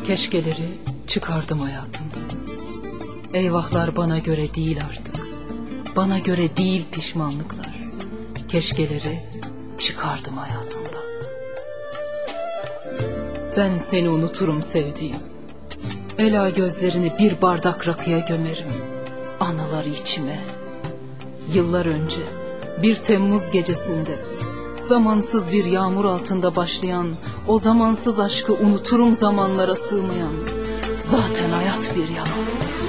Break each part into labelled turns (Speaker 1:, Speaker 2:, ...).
Speaker 1: Keşkeleri çıkardım hayatımdan. Eyvahlar bana göre değil artık. Bana göre değil pişmanlıklar. Keşkeleri çıkardım hayatımdan. Ben seni unuturum sevdiğim. Ela gözlerini bir bardak rakıya gömerim. Anıları içime. Yıllar önce bir Temmuz gecesinde, zamansız bir yağmur altında başlayan o zamansız aşkı unuturum zamanlara sığmayan. Zaten hayat bir yalan.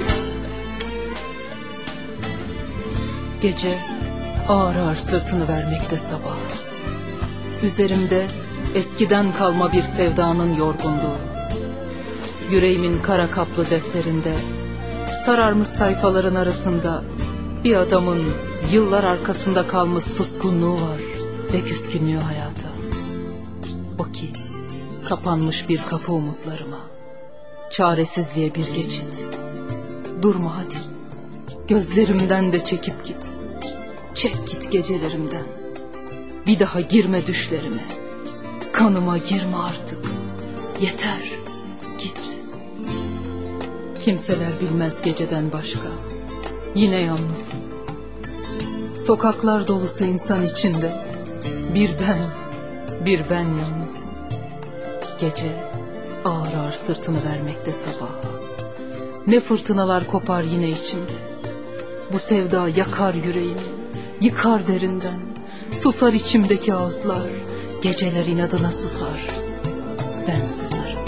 Speaker 1: Gece ağır ağır sırtını vermekte sabah. Üzerimde eskiden kalma bir sevdanın yorgunluğu. Yüreğimin kara kaplı defterinde, sararmış sayfaların arasında bir adamın yıllar arkasında kalmış suskunluğu var ve küskünlüğü hayata. O ki kapanmış bir kapı umutlarıma, çaresizliğe bir geçit. Durma hadi, gözlerimden de çekip git. Çek git gecelerimden. Bir daha girme düşlerime. Kanıma girme artık. Yeter, git. Kimseler bilmez geceden başka. Yine yalnızım. Sokaklar dolusu insan içinde. Bir ben yalnızım. Gece ağır ağır sırtını vermekte sabaha. Ne fırtınalar kopar yine içimde. Bu sevda yakar yüreğimi, yıkar derinden. Susar içimdeki ağıtlar, geceler inadına susar. Ben susarım.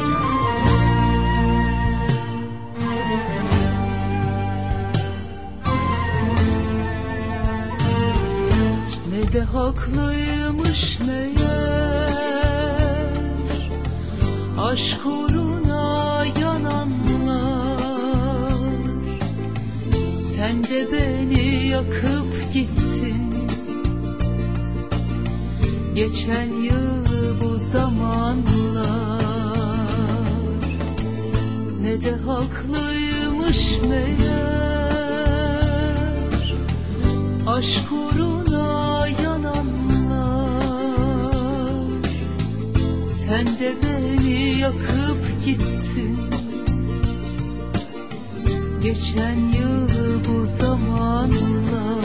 Speaker 1: Ne de haklıymış meğer, aşk uğruna yananlar. Sen de beni yakıp gittin. Geçen yıl bu zamanlar. Ne de haklıymış meğer, aşk uğruna yananlar. Sen de beni yakıp gittin. Geçen yıl bu zamanlar.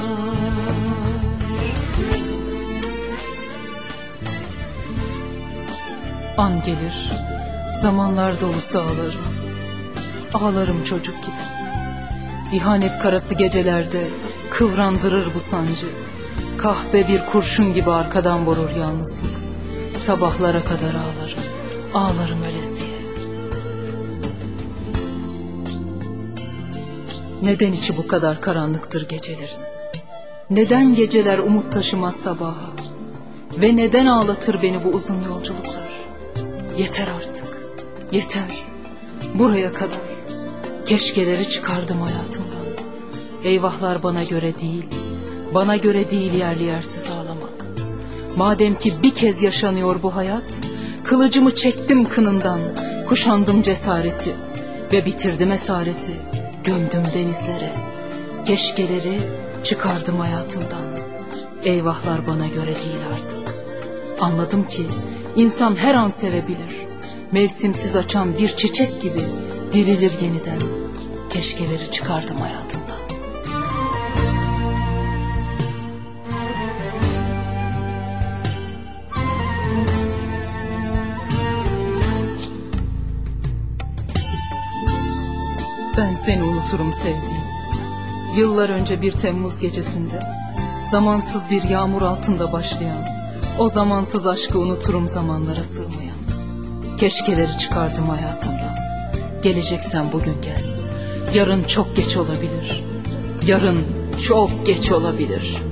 Speaker 1: An gelir, zamanlar dolusu ağlarım. Ağlarım çocuk gibi. İhanet karası gecelerde kıvrandırır bu sancı. Kahpe bir kurşun gibi arkadan vurur yalnızlık. Sabahlara kadar ağlarım, ağlarım ölesiye. Neden içi bu kadar karanlıktır gecelerin? Neden geceler umut taşımaz sabaha? Ve neden ağlatır beni bu uzun yolculuklar? Yeter artık, yeter. Buraya kadar. Keşkeleri çıkardım hayatımdan. Eyvahlar bana göre değil, bana göre değil yerli yersiz ağlamak. Madem ki bir kez yaşanıyor bu hayat, kılıcımı çektim kınından, kuşandım cesareti ve bitirdim esareti, gömdüm denizlere. Keşkeleri çıkardım hayatımdan. Eyvahlar bana göre değil artık. Anladım ki insan her an sevebilir. Mevsimsiz açan bir çiçek gibi dirilir yeniden. Keşkeleri çıkardım hayatımdan. Ben seni unuturum sevdiğim. Yıllar önce bir Temmuz gecesinde, zamansız bir yağmur altında başlayan o zamansız aşkı unuturum zamanlara sığmayan. Keşkeleri çıkardım hayatımdan. Geleceksen bugün gel. Yarın çok geç olabilir. Yarın çok geç olabilir.